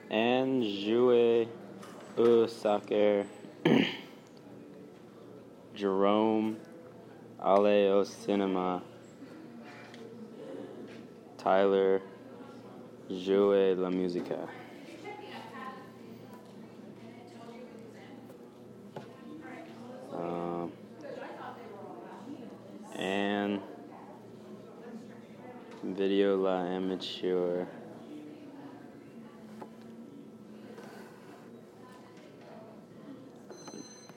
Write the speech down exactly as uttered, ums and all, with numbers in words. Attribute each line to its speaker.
Speaker 1: and jouer au soccer. Jerome, aller au cinéma. Tyler, jouer la musica. Um, and video la amateur.